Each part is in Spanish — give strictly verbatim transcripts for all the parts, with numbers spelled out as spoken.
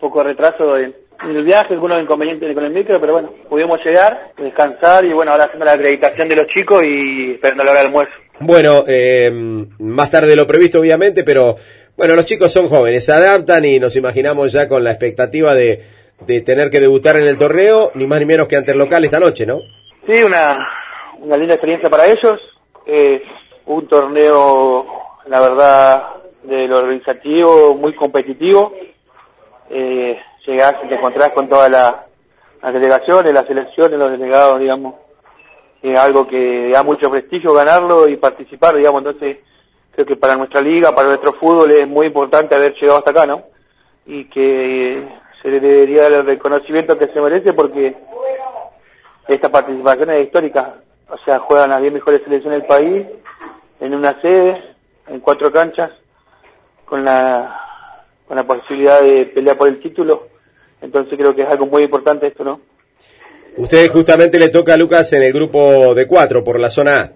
poco de retraso en, en el viaje, algunos inconvenientes con el micro, pero bueno, pudimos llegar, descansar y bueno, ahora haciendo la acreditación de los chicos y esperando la hora del almuerzo. Bueno, eh, más tarde de lo previsto obviamente, pero bueno, los chicos son jóvenes, se adaptan y nos imaginamos ya con la expectativa de, de tener que debutar en el torneo, ni más ni menos que ante el local esta noche, ¿no? Sí, una, una linda experiencia para ellos, eh, un torneo, la verdad, de lo organizativo, muy competitivo, eh, llegás y te encontrás con todas la, las delegaciones, las selecciones, los delegados, digamos, es algo que da mucho prestigio ganarlo y participar, digamos, entonces creo que para nuestra liga, para nuestro fútbol es muy importante haber llegado hasta acá, ¿no? Y que se le debería dar el reconocimiento que se merece porque esta participación es histórica, o sea, juegan las diez mejores selecciones del país en una sede, en cuatro canchas, con la con la posibilidad de pelear por el título, entonces creo que es algo muy importante esto, ¿no? Ustedes justamente le toca a Lucas en el grupo de cuatro, por la zona A.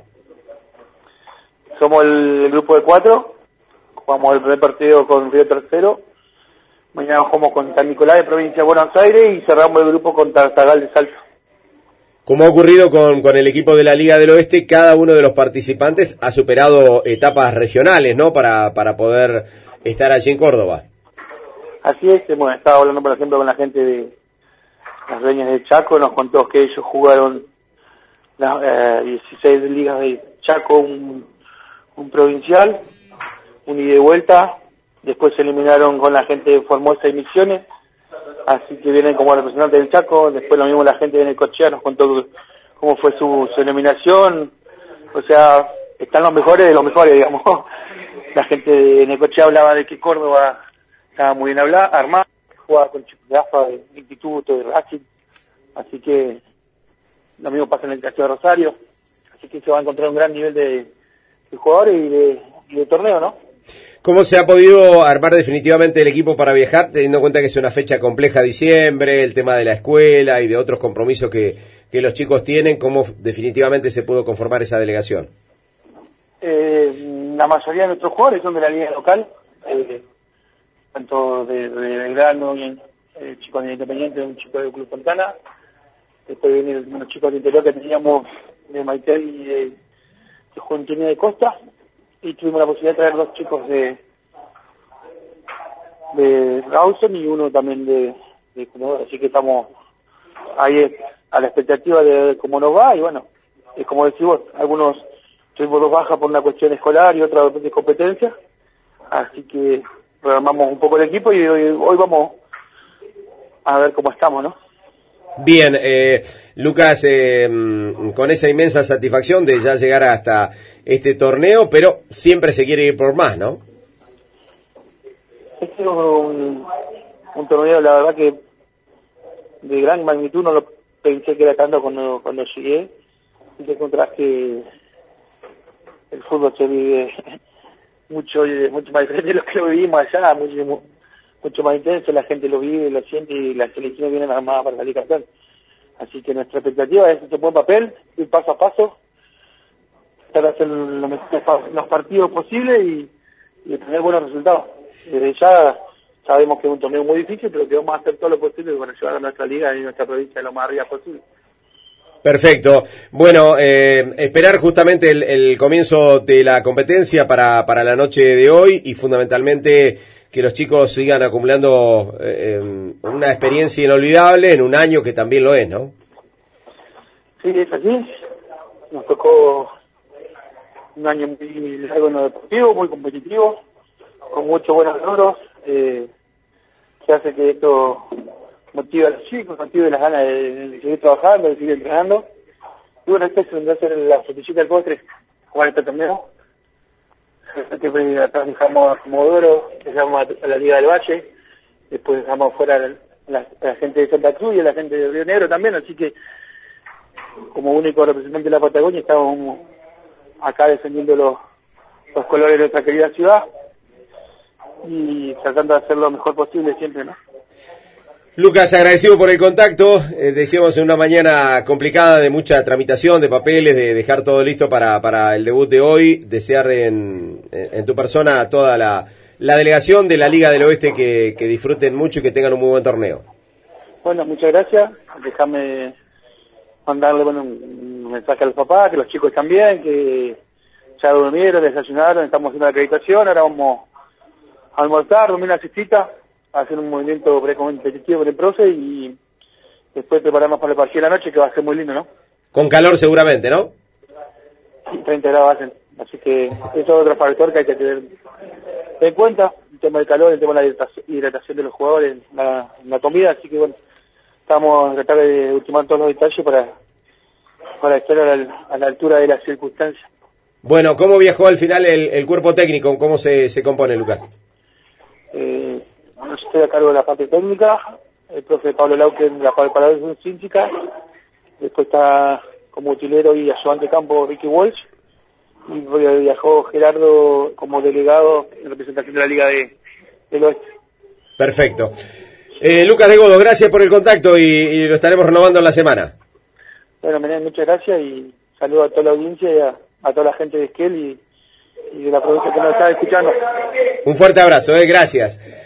Somos el, el grupo de cuatro, jugamos el primer partido con Río Tercero, mañana jugamos con San Nicolás de Provincia de Buenos Aires y cerramos el grupo con Tartagal de Salto. Como ha ocurrido con, con el equipo de la Liga del Oeste, cada uno de los participantes ha superado etapas regionales, ¿no? Para, para poder estar allí en Córdoba. Así es, hemos estado hablando, por ejemplo, con la gente de las dueñas de Chaco, nos contó que ellos jugaron las eh, dieciséis ligas de Chaco, un, un provincial, un ida y vuelta, después se eliminaron con la gente de Formosa y Misiones, así que vienen como representantes del Chaco, después lo mismo la gente de Necochea nos contó cómo fue su, su eliminación, o sea, están los mejores de los mejores, digamos. La gente de Necochea hablaba de que Córdoba estaba muy bien hablada, armada, jugaba con chicos de A F A, de Instituto, de Racing, así que lo mismo pasa en el Castillo de Rosario, así que se va a encontrar un gran nivel de, de jugadores y de, y de torneo, ¿no? ¿Cómo se ha podido armar definitivamente el equipo para viajar, teniendo en cuenta que es una fecha compleja diciembre, el tema de la escuela y de otros compromisos que, que los chicos tienen? ¿Cómo definitivamente se pudo conformar esa delegación? Eh, la mayoría de nuestros jugadores son de la liga local, eh, tanto de, de Belgrano, y eh, chicos de Independiente, un chico del Club Fontana, después vienen unos chicos del interior que teníamos de Maite y de, de Juventud de Costa, y tuvimos la posibilidad de traer dos chicos de de Rawson y uno también de, de Comodoro, así que estamos ahí a la expectativa de, de cómo nos va, y bueno, es como decimos, algunos tuvimos dos bajas por una cuestión escolar y otra de competencia, así que programamos un poco el equipo y hoy, hoy vamos a ver cómo estamos, ¿no? Bien, eh, Lucas, eh, con esa inmensa satisfacción de ya llegar hasta este torneo, pero siempre se quiere ir por más, ¿no? Este es un, un torneo, la verdad que de gran magnitud, no lo pensé que era tanto cuando, cuando llegué, y te encontrás que el fútbol se vive mucho, mucho más diferente de lo que lo vivimos allá, mucho, mucho más intenso, la gente lo vive, lo siente y las selecciones vienen armadas para salir campeón. Así que nuestra expectativa es hacer buen papel, ir paso a paso, tratar de hacer lo mejor, los partidos posibles y, y tener buenos resultados. Desde ya sabemos que es un torneo muy difícil, pero que vamos a hacer todo lo posible para llevar a nuestra liga y nuestra provincia lo más arriba posible. Perfecto. Bueno, eh, esperar justamente el, el comienzo de la competencia para, para la noche de hoy y fundamentalmente que los chicos sigan acumulando eh, una experiencia inolvidable en un año que también lo es, ¿no? Sí, es así. Nos tocó un año muy largo en lo deportivo, muy competitivo, con muchos buenos logros, eh, que hace que esto motive a los chicos, motive las ganas de, de seguir trabajando, de seguir entrenando. Y bueno, este vendrá a ser la frutillita del postre, jugar este torneo. Que atrás dejamos a Comodoro, dejamos a la Liga del Valle, después dejamos fuera a la, a la gente de Santa Cruz y a la gente de Río Negro también, así que como único representante de la Patagonia estamos acá defendiendo los, los colores de nuestra querida ciudad y tratando de hacer lo mejor posible siempre, ¿no? Lucas, agradecido por el contacto, eh, decíamos en una mañana complicada de mucha tramitación de papeles, de dejar todo listo para, para el debut de hoy, desear en, en tu persona toda la, la delegación de la Liga del Oeste que, que disfruten mucho y que tengan un muy buen torneo. Bueno, muchas gracias. Déjame mandarle bueno, un mensaje a los papás, que los chicos están bien, que ya durmieron, desayunaron, estamos haciendo la acreditación, ahora vamos a almorzar, dormir una siestita, a hacer un movimiento precompetitivo con el profe y después prepararnos para el partido de la noche, que va a ser muy lindo, ¿no? Con calor seguramente, ¿no? Sí, treinta grados hacen, así que eso es otro factor que hay que tener en cuenta, el tema del calor, el tema de la hidratación de los jugadores, la, la comida, así que bueno, estamos a tratar de ultimar todos los detalles para, para estar a la, a la altura de las circunstancias. Bueno, ¿cómo viajó al final el, el cuerpo técnico? ¿Cómo se, se compone, Lucas? Eh, yo estoy a cargo de la parte técnica, el profe Pablo Lauquen de la parte de la física, después está como utilero y ayudante de campo Ricky Walsh, y viajó Gerardo como delegado en representación de la Liga de, del Oeste. Perfecto. Eh, Lucas de Godo, gracias por el contacto y, y lo estaremos renovando en la semana. Bueno, Menem, muchas gracias y saludo a toda la audiencia y a, a toda la gente de Esquel y, y de la provincia que nos está escuchando. Un fuerte abrazo, eh, gracias.